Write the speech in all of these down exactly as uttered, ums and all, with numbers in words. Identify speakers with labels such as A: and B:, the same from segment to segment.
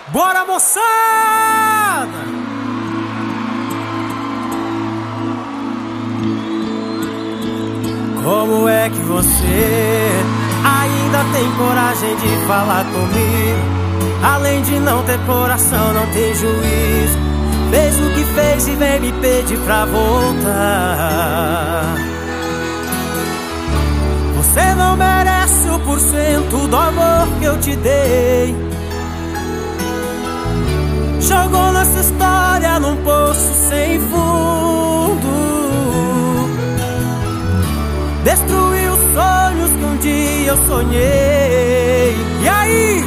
A: Bora, moçada! Como é que você ainda tem coragem de falar comigo? Além de não ter coração, não tem juízo. Fez o que fez e vem me pedir pra voltar. Você não merece o porcento do amor que eu te dei. Jogou nossa história num poço sem fundo. Destruiu os sonhos que um dia eu sonhei. E aí?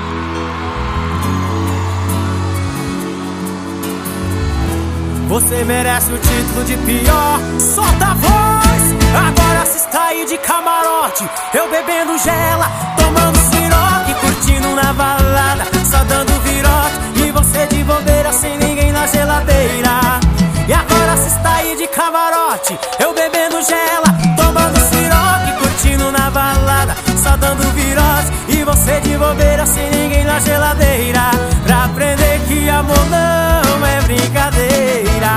A: Você merece o título de pior. Solta a voz! Agora se está aí de camarote, eu bebendo gela, tomando siroque, curtindo na balada, só dando virote, e você de bobeira sem ninguém na geladeira. E agora se está aí de camarote, eu bebendo gela, tomando siroque, curtindo na balada, só dando virote, e você de bobeira sem ninguém na geladeira. Pra aprender que amor não é brincadeira.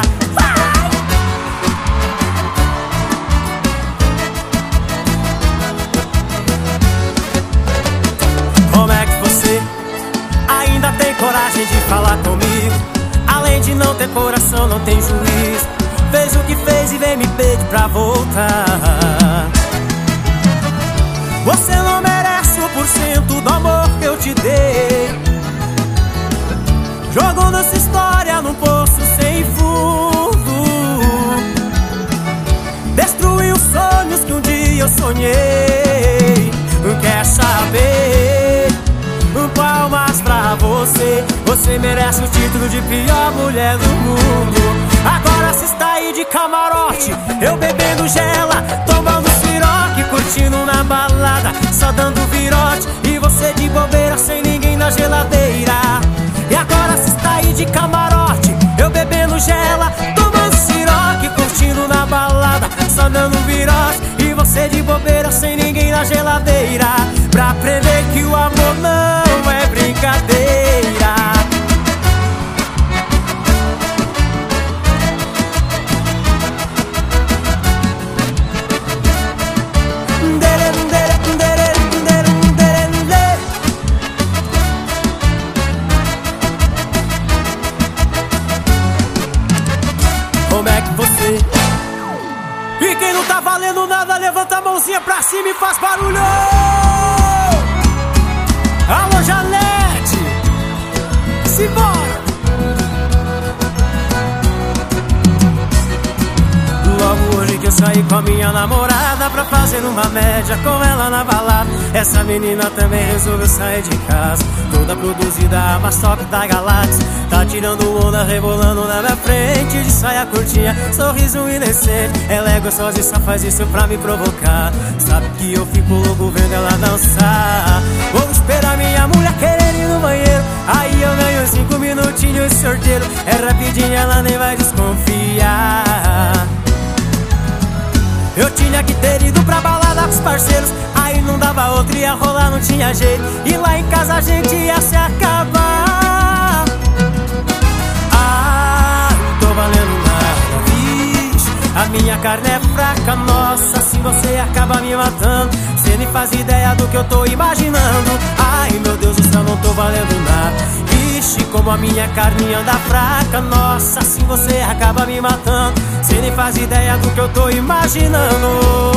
A: Como é que você ainda tem coragem de falar comigo? Além de não ter coração, não tem juízo. Fez o que fez e vem me pedir pra voltar. Você não merece o porcento do amor que eu te dei. Jogou nossa história num poço sem fundo. Destruiu os sonhos que um dia eu sonhei. Quer saber? Palmas pra você. Você merece o título de pior mulher do mundo. Agora se está aí de camarote, eu bebendo gela, tomando siroque, curtindo na balada, só dando virote, e você de bobeira sem ninguém na geladeira. E agora se está aí de camarote, eu bebendo gela, tomando siroque, curtindo na balada, só dando virote, e você de bobeira sem ninguém na geladeira. Pra aprender que o amor não é brincadeira. Como é que você? E quem não tá valendo nada, levanta a mãozinha pra cima e faz barulho. Alô, Janete, simbora! Logo hoje que eu saí com a minha namorada pra fazer uma média com ela na balada, essa menina também resolveu sair de casa, toda produzida a Mastock da Galáxia. Tá tirando onda, rebolando na minha frente, de saia curtinha, sorriso inocente. Ela é gostosa e só faz isso pra me provocar. Sabe que eu fico louco vendo ela dançar. Vou esperar minha mulher querer ir no banheiro, aí eu ganho cinco minutinhos de sorteiro. É rapidinho, ela nem vai desconfiar. Eu tinha que ter ido pra balada com os parceiros, aí não dava outra, ia rolar, não tinha jeito. E lá em casa a gente ia se acabar. Ah, não tô valendo nada, vixe, a minha carne é fraca, nossa, se você acaba me matando, cê nem faz ideia do que eu tô imaginando. Ai meu Deus do céu, não tô valendo nada. Vixe, como a minha carne anda fraca, nossa, se você acaba me matando, cê nem faz ideia do que eu tô imaginando.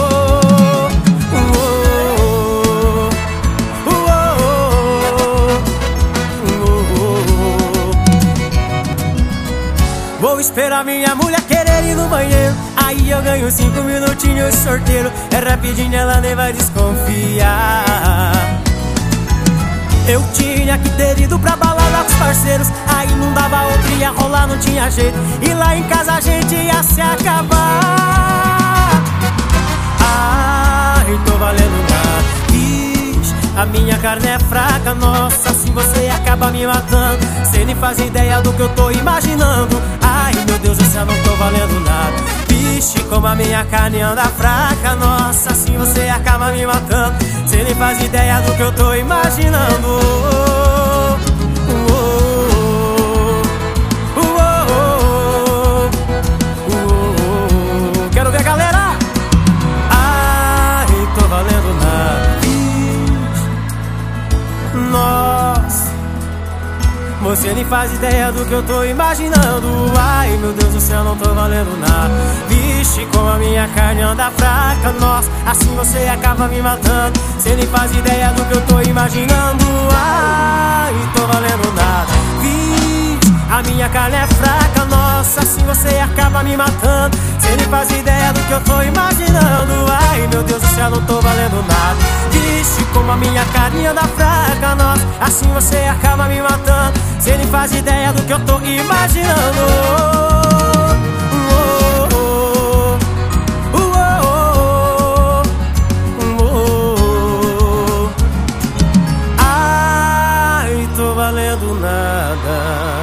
A: Vou esperar minha mulher querer ir no banheiro, aí eu ganho cinco minutinhos de sorteiro. É rapidinho, ela nem vai desconfiar. Eu tinha que ter ido pra balada com os parceiros, aí não dava outra, ia rolar, não tinha jeito. E lá em casa a gente ia se acabar. Ai, tô valendo nada, ixi, a minha carne é fraca, nossa, se você acaba me matando, cê nem faz ideia do que eu tô imaginando. Ai meu Deus do céu, não tô valendo nada. Vixe, como a minha carne anda fraca, nossa, se você acaba me matando, cê nem faz ideia do que eu tô imaginando. Oh, oh, oh. Nossa, você nem faz ideia do que eu tô imaginando. Ai, meu Deus do céu, não tô valendo nada. Vixe, como a minha carne anda fraca. Nossa, assim você acaba me matando. Você nem faz ideia do que eu tô imaginando. Ai, tô valendo nada. Vixe, a minha carne é fraca. Nossa, assim você acaba me matando. Você nem faz ideia do que eu tô imaginando. Ai, meu Deus do céu, não tô valendo nada. Vixe, como a minha carne anda fraca. Nossa, assim você acaba me matando. Você nem faz ideia do que eu tô imaginando. Ai, tô valendo nada.